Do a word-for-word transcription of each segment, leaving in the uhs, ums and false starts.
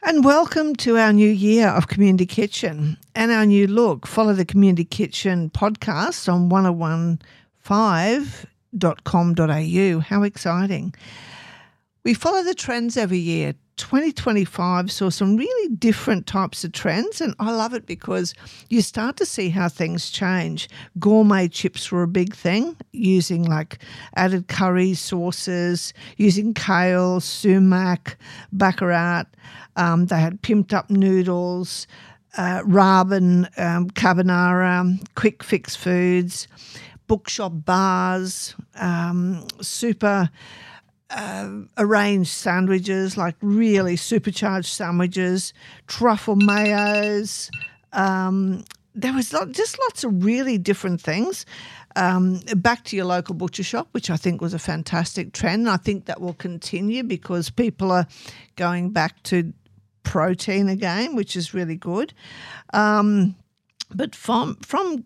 And welcome to our new year of Community Kitchen and our new look. Follow the Community Kitchen podcast on one oh one five dot com dot a u. How exciting. We follow the trends every year. twenty twenty-five saw some really different types of trends, and I love it because you start to see how things change. Gourmet chips were a big thing, using like added curry sauces, using kale, sumac, baccarat. Um, they had pimped up noodles, uh, ramen, um, carbonara, quick fix foods, bookshop bars, um, super Uh, arranged sandwiches, like really supercharged sandwiches, truffle mayos. Um, there was lot, just lots of really different things. Um, back to your local butcher shop, which I think was a fantastic trend. I think that will continue because people are going back to protein again, which is really good. Um, but from from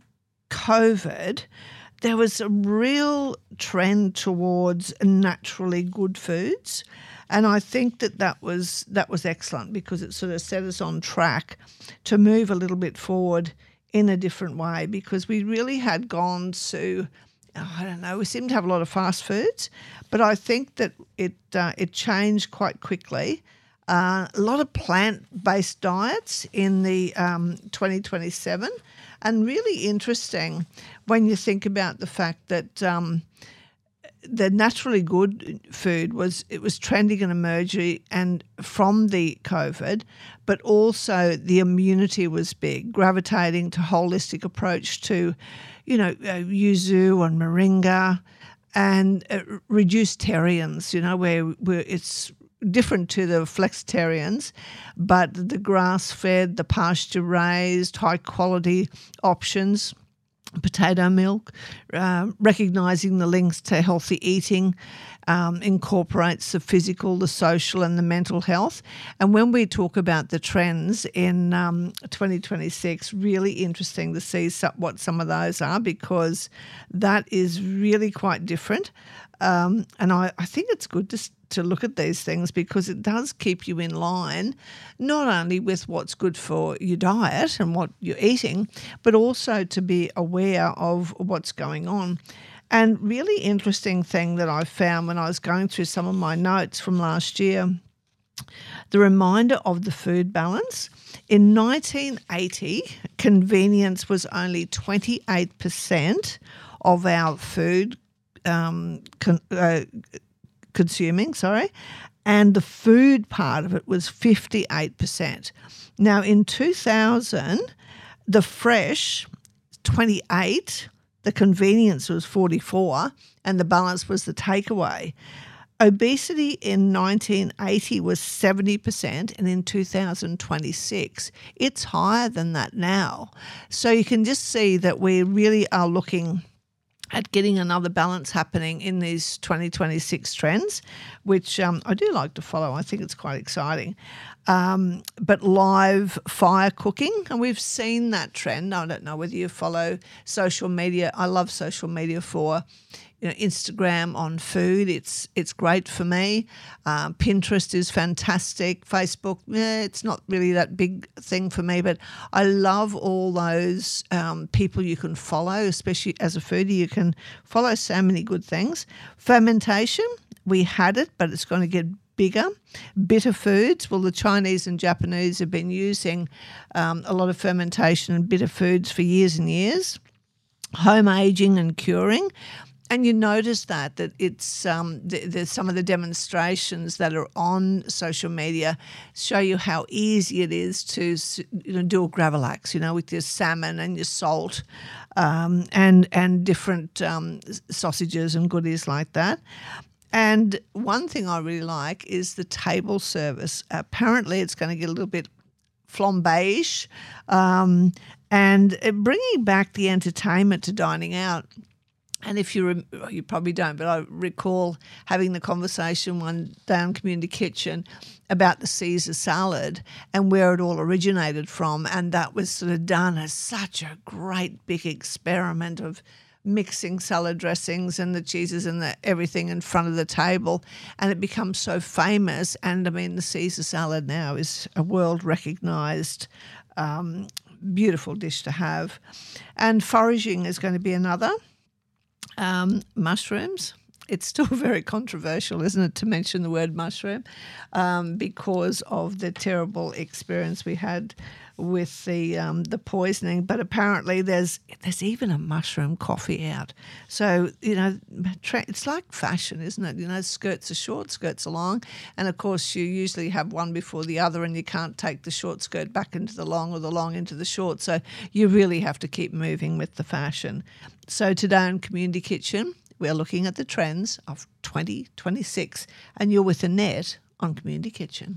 COVID, there was a real trend towards naturally good foods, and I think that that was that was excellent because it sort of set us on track to move a little bit forward in a different way, because we really had gone to, oh, I don't know, we seem to have a lot of fast foods, but I think that it uh, it changed quite quickly. Uh, a lot of plant-based diets in the um, twenty twenty-seven, and really interesting when you think about the fact that um, the naturally good food was it was trending and emerging, and from the COVID, but also the immunity was big, gravitating to holistic approach to, you know, uh, yuzu and moringa, and uh, reduced-tarians, you know, where where it's different to the flexitarians, but the grass-fed, the pasture-raised, high-quality options, potato milk, uh, recognising the links to healthy eating, um, incorporates the physical, the social and the mental health. And when we talk about the trends in um, twenty twenty-six, really interesting to see some, what some of those are, because that is really quite different. Um, and I, I think it's good to to look at these things because it does keep you in line, not only with what's good for your diet and what you're eating, but also to be aware of what's going on. And really interesting thing that I found when I was going through some of my notes from last year, the reminder of the food balance. In nineteen eighty, convenience was only twenty-eight percent of our food um, con- uh, consuming, sorry, and the food part of it was fifty-eight percent. Now, in two thousand, the fresh, twenty-eight, the convenience was forty-four, and the balance was the takeaway. Obesity in nineteen eighty was seventy percent, and in two thousand twenty-six, it's higher than that now. So you can just see that we really are looking at getting another balance happening in these twenty twenty-six trends, which um, I do like to follow. I think it's quite exciting. Um, but live fire cooking, and we've seen that trend. I don't know whether you follow social media. I love social media for, you know, Instagram on food. It's it's great for me. Um, Pinterest is fantastic. Facebook, eh, it's not really that big thing for me, but I love all those um, people you can follow, especially as a foodie. You can follow so many good things. Fermentation, we had it, but it's going to get bigger. Bitter foods, well, the Chinese and Japanese have been using um, a lot of fermentation and bitter foods for years and years. Home aging and curing. And you notice that, that it's um, th- there's some of the demonstrations that are on social media show you how easy it is to, you know, do a gravlax, you know, with your salmon and your salt um, and and different um, sausages and goodies like that. And one thing I really like is the table service. Apparently it's going to get a little bit flambe-ish, um, and bringing back the entertainment to dining out. And if you rem- you probably don't, but I recall having the conversation one day on Community Kitchen about the Caesar salad and where it all originated from, and that was sort of done as such a great big experiment of mixing salad dressings and the cheeses and the everything in front of the table, and it becomes so famous. And I mean, the Caesar salad now is a world recognised um, beautiful dish to have. And foraging is going to be another. Um, mushrooms. It's still very controversial, isn't it, to mention the word mushroom, um, because of the terrible experience we had with the um, the poisoning. But apparently there's there's even a mushroom coffee out. So, you know, tra- it's like fashion, isn't it? You know, skirts are short, skirts are long. And, of course, you usually have one before the other, and you can't take the short skirt back into the long or the long into the short. So you really have to keep moving with the fashion. So today on Community Kitchen, we're looking at the trends of twenty twenty-six, and you're with Annette on Community Kitchen.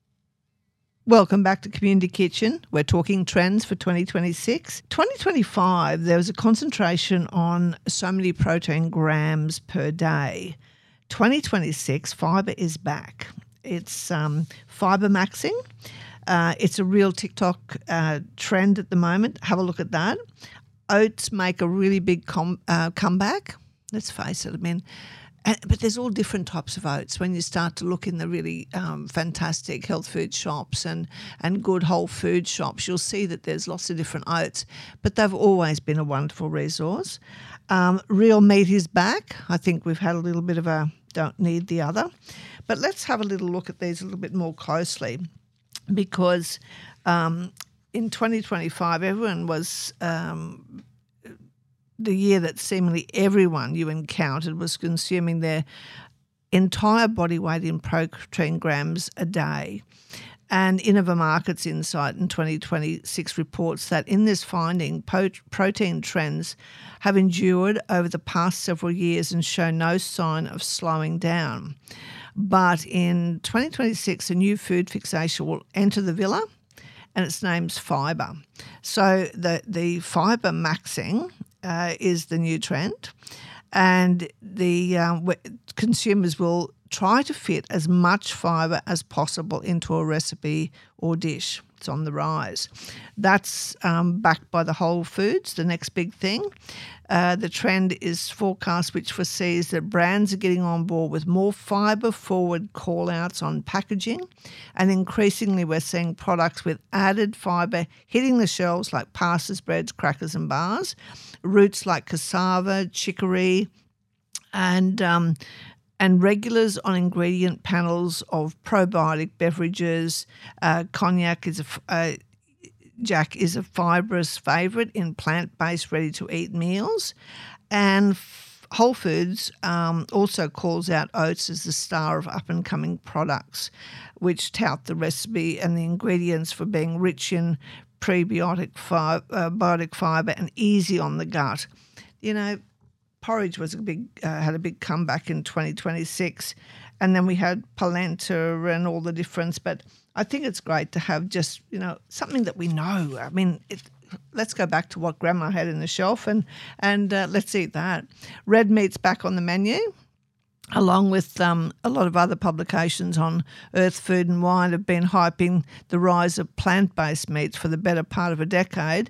Welcome back to Community Kitchen. We're talking trends for twenty twenty-six. twenty twenty-five, there was a concentration on so many protein grams per day. twenty twenty-six, fibre is back. It's um, fibre maxing. Uh, it's a real TikTok uh, trend at the moment. Have a look at that. Oats make a really big com- uh, comeback. Let's face it, I mean, uh, but there's all different types of oats. When you start to look in the really um, fantastic health food shops and, and good whole food shops, you'll see that there's lots of different oats, but they've always been a wonderful resource. Um, real meat is back. I think we've had a little bit of a don't need the other. But let's have a little look at these a little bit more closely, because um, in twenty twenty-five, everyone was... Um, the year that seemingly everyone you encountered was consuming their entire body weight in protein grams a day. And Innova Markets Insight in twenty twenty-six reports that in this finding, po- protein trends have endured over the past several years and show no sign of slowing down. But in twenty twenty-six, a new food fixation will enter the villa, and its name's fibre. So the, the fibre maxing Uh, is the new trend, and the um, w- consumers will try to fit as much fibre as possible into a recipe or dish. It's on the rise. That's um, backed by the Whole Foods, the next big thing. Uh, the trend is forecast, which foresees that brands are getting on board with more fibre-forward call-outs on packaging, and increasingly we're seeing products with added fibre hitting the shelves like pastas, breads, crackers and bars, roots like cassava, chicory, and um, and regulars on ingredient panels of probiotic beverages. Uh, cognac is a uh, Jack is a fibrous favourite in plant-based ready-to-eat meals, and F- Whole Foods um, also calls out oats as the star of up-and-coming products, which tout the recipe and the ingredients for being rich in prebiotic fi- uh, biotic fibre and easy on the gut. You know, porridge was a big uh, had a big comeback in twenty twenty-six, and then we had polenta and all the difference. But I think it's great to have just, you know, something that we know. I mean, it, let's go back to what Grandma had in the shelf, and and uh, let's eat that. Red meat's back on the menu, along with um, a lot of other publications on Earth, Food and Wine have been hyping the rise of plant-based meats for the better part of a decade.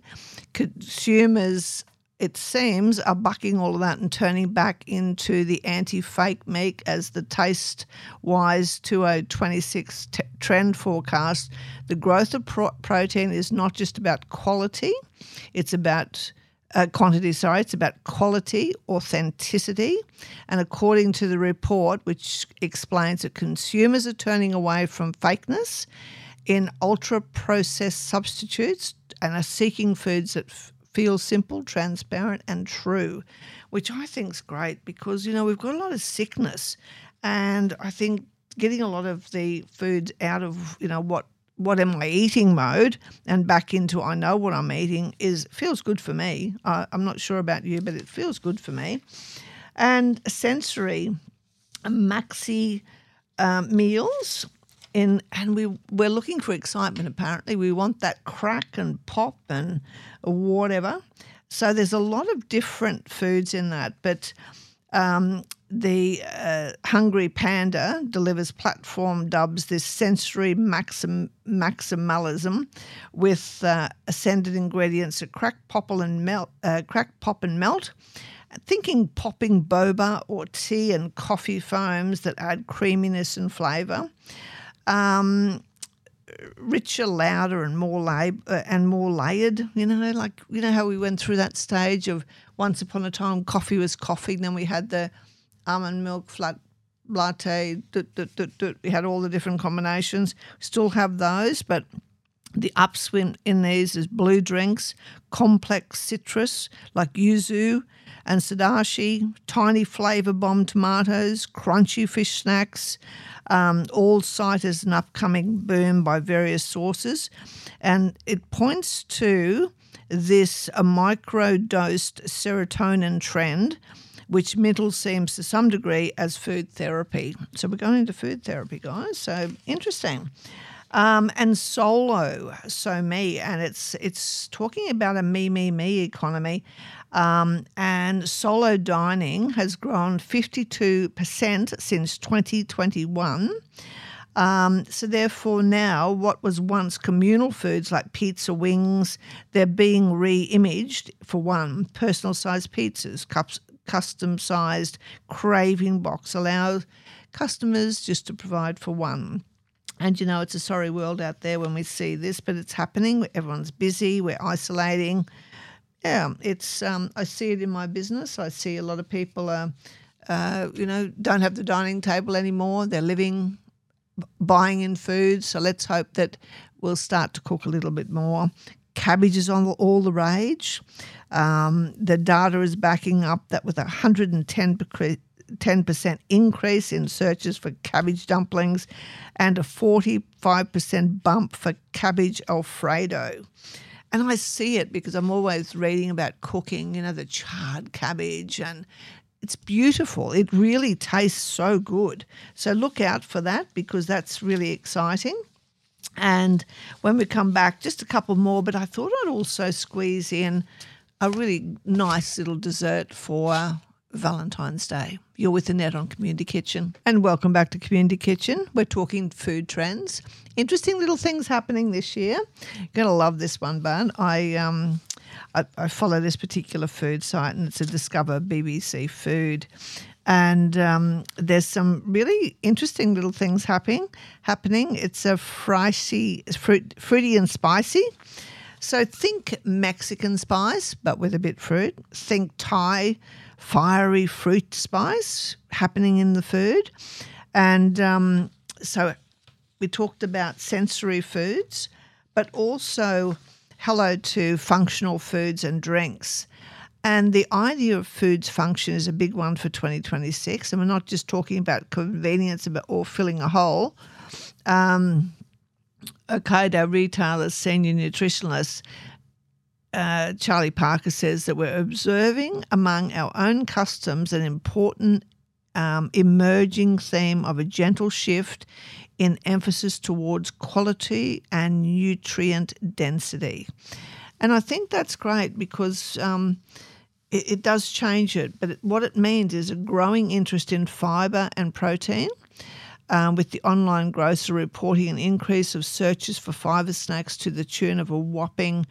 Consumers, it seems, are bucking all of that and turning back into the anti-fake meat as the TasteWise twenty twenty-six t- trend forecast. The growth of pro- protein is not just about quality, it's about uh, quantity, sorry, it's about quality, authenticity. And according to the report, which explains that consumers are turning away from fakeness in ultra-processed substitutes and are seeking foods that f- feel simple, transparent and true, which I think is great because, you know, we've got a lot of sickness, and I think getting a lot of the foods out of, you know, what what am I eating mode and back into I know what I'm eating is feels good for me. Uh, I'm not sure about you, but it feels good for me. And sensory maxi um, meals. In, and we, we're looking for excitement, apparently. We want that crack and pop and whatever. So there's a lot of different foods in that. But um, the uh, Hungry Panda delivers platform dubs this sensory maxim, maximalism with uh, ascended ingredients of crack, pop and melt, uh, crack, pop and melt. Thinking popping boba or tea and coffee foams that add creaminess and flavour. Um, richer, louder, and more lab- uh, and more layered. You know, like you know how we went through that stage of once upon a time coffee was coffee, and then we had the almond milk flat latte. Doot, doot, doot, doot. We had all the different combinations. Still have those, but the upswing in these is blue drinks, complex citrus like yuzu and sadashi, tiny flavour bomb tomatoes, crunchy fish snacks, um, all cited as an upcoming boom by various sources. And it points to this a micro-dosed serotonin trend, which Mittal seems to some degree as food therapy. So we're going into food therapy, guys. So interesting. Um, and Solo, So Me, and it's it's talking about a me, me, me economy. Um, and solo dining has grown fifty-two percent since twenty twenty-one. Um, so therefore now what was once communal foods like pizza wings, they're being re-imaged for one. Personal-sized pizzas, cups, custom-sized craving box allows customers just to provide for one. And, you know, it's a sorry world out there when we see this, but it's happening. Everyone's busy. We're isolating. Yeah, it's. Um, I see it in my business. I see a lot of people, uh, uh, you know, don't have the dining table anymore. They're living, b- buying in food. So let's hope that we'll start to cook a little bit more. Cabbage is on all the rage. Um, the data is backing up that with a one hundred ten percent ten percent increase in searches for cabbage dumplings and a forty-five percent bump for cabbage Alfredo. And I see it because I'm always reading about cooking, you know, the charred cabbage, and it's beautiful. It really tastes so good. So look out for that because that's really exciting. And when we come back, just a couple more, but I thought I'd also squeeze in a really nice little dessert for Valentine's Day. You're with Annette on Community Kitchen. And welcome back to Community Kitchen. We're talking food trends. Interesting little things happening this year. You're going to love this one, Bud. I, um, I, I follow this particular food site and it's a Discover B B C Food. And um, there's some really interesting little things happening. Happening. It's a fricey, fruit, fruity and spicy. So think Mexican spice, but with a bit fruit. Think Thai fiery fruit spice happening in the food. And um, so we talked about sensory foods, but also hello to functional foods and drinks. And the idea of foods function is a big one for twenty twenty-six. And we're not just talking about convenience or filling a hole. Um, Okada Retailer's senior nutritionist, uh, Charlie Parker, says that we're observing among our own customs an important um, emerging theme of a gentle shift in emphasis towards quality and nutrient density. And I think that's great because um, it, it does change it. But it, what it means is a growing interest in fibre and protein, um, with the online grocer reporting an increase of searches for fibre snacks to the tune of a whopping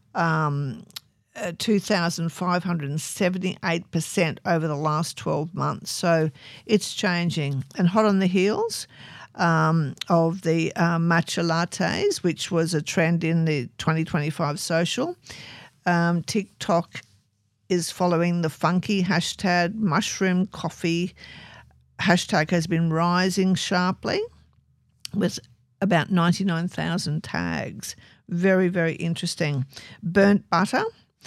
um, uh, two thousand five hundred seventy-eight percent over the last twelve months. So it's changing. And hot on the heels Um, of the uh, matcha lattes, which was a trend in the twenty twenty-five social. Um, TikTok is following the funky hashtag mushroom coffee. Hashtag has been rising sharply with about ninety-nine thousand tags. Very, very interesting. Burnt butter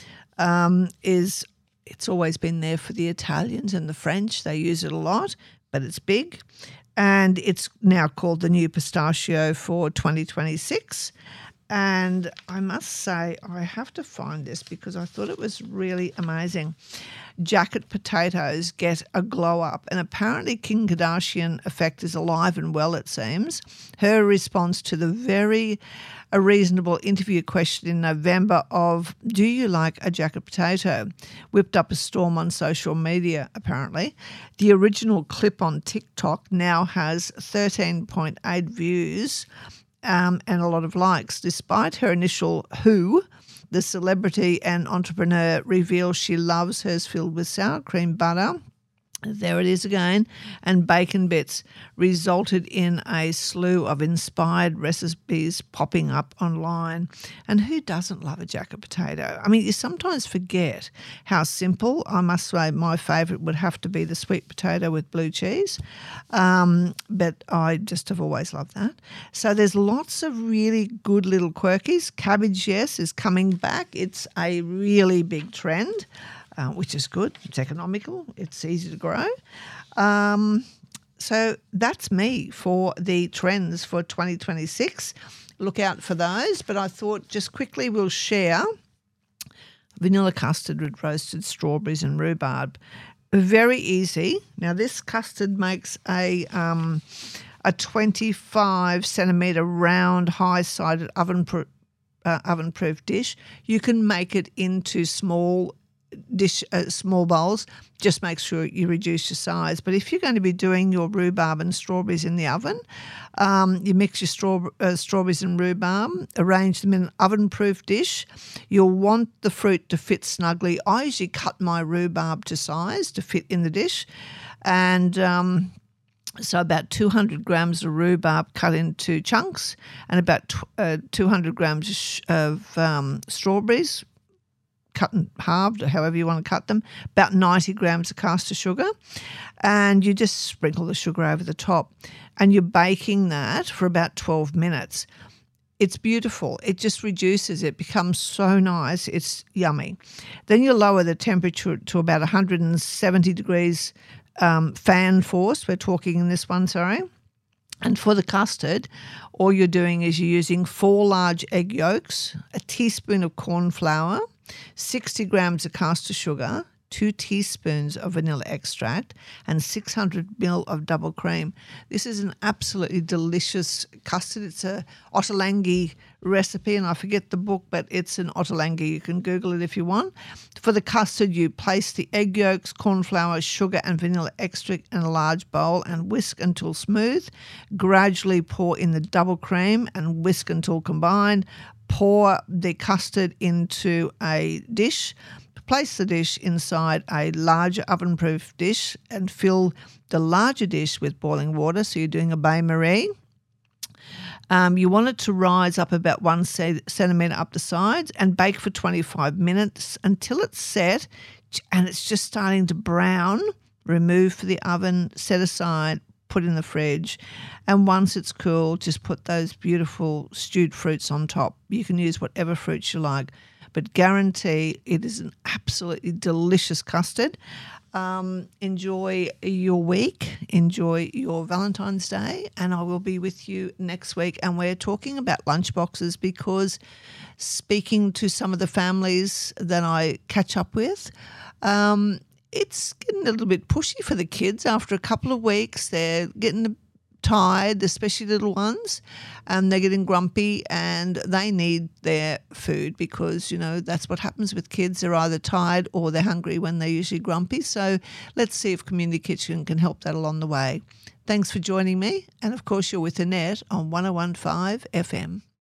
um, is, it's always been there for the Italians and the French. They use it a lot, but it's big. And it's now called the new pistachio for twenty twenty-six. And I must say, I have to find this because I thought it was really amazing. Jacket potatoes get a glow up, and apparently Kim Kardashian effect is alive and well, it seems. Her response to the very a reasonable interview question in November of, do you like a jacket potato? Whipped up a storm on social media, apparently. The original clip on TikTok now has thirteen point eight views um, and a lot of likes. Despite her initial who, The celebrity and entrepreneur reveals she loves hers filled with sour cream butter. There it is again. And bacon bits resulted in a slew of inspired recipes popping up online. And who doesn't love a jacket potato? I mean, you sometimes forget how simple. I must say my favourite would have to be the sweet potato with blue cheese. Um, but I just have always loved that. So there's lots of really good little quirkies. Cabbage, yes, is coming back. It's a really big trend. Uh, which is good. It's economical. It's easy to grow. Um, so that's me for the trends for twenty twenty-six. Look out for those. But I thought just quickly we'll share vanilla custard with roasted strawberries and rhubarb. Very easy. Now this custard makes a um, a twenty-five centimetre round, high-sided oven-proof uh, oven-proof dish. You can make it into small dish uh, small bowls. Just make sure you reduce your size. But if you're going to be doing your rhubarb and strawberries in the oven, um, you mix your straw, uh, strawberries and rhubarb, arrange them in an oven-proof dish. You'll want the fruit to fit snugly. I usually cut my rhubarb to size to fit in the dish, and um, so about two hundred grams of rhubarb cut into chunks, and about t- uh, two hundred grams of um, strawberries cut and halved, or however you want to cut them, about ninety grams of caster sugar, and you just sprinkle the sugar over the top, and you're baking that for about twelve minutes. It's beautiful. It just reduces. It becomes so nice. It's yummy. Then you lower the temperature to about one hundred seventy degrees um, fan force. We're talking in this one, sorry. And for the custard, all you're doing is you're using four large egg yolks, a teaspoon of corn flour, sixty grams of caster sugar, two teaspoons of vanilla extract, and six hundred milliliters of double cream. This is an absolutely delicious custard. It's a Ottolenghi recipe, and I forget the book, but it's an Ottolenghi. You can Google it if you want. For the custard, you place the egg yolks, corn flour, sugar, and vanilla extract in a large bowl and whisk until smooth. Gradually pour in the double cream and whisk until combined. Pour the custard into a dish. Place the dish inside a larger oven-proof dish and fill the larger dish with boiling water. So you're doing a bain-marie. Um, you want it to rise up about one centimetre up the sides and bake for twenty-five minutes until it's set and it's just starting to brown. Remove from the oven, set aside, put in the fridge, and once it's cool, just put those beautiful stewed fruits on top. You can use whatever fruits you like, but guarantee it is an absolutely delicious custard. Um, enjoy your week, enjoy your Valentine's Day, and I will be with you next week. And we're talking about lunchboxes because speaking to some of the families that I catch up with, um, it's getting a little bit pushy for the kids. After a couple of weeks, they're getting tired, especially little ones, and they're getting grumpy and they need their food because, you know, that's what happens with kids. They're either tired or they're hungry when they're usually grumpy. So let's see if Community Kitchen can help that along the way. Thanks for joining me. And, of course, you're with Annette on one oh one point five F M.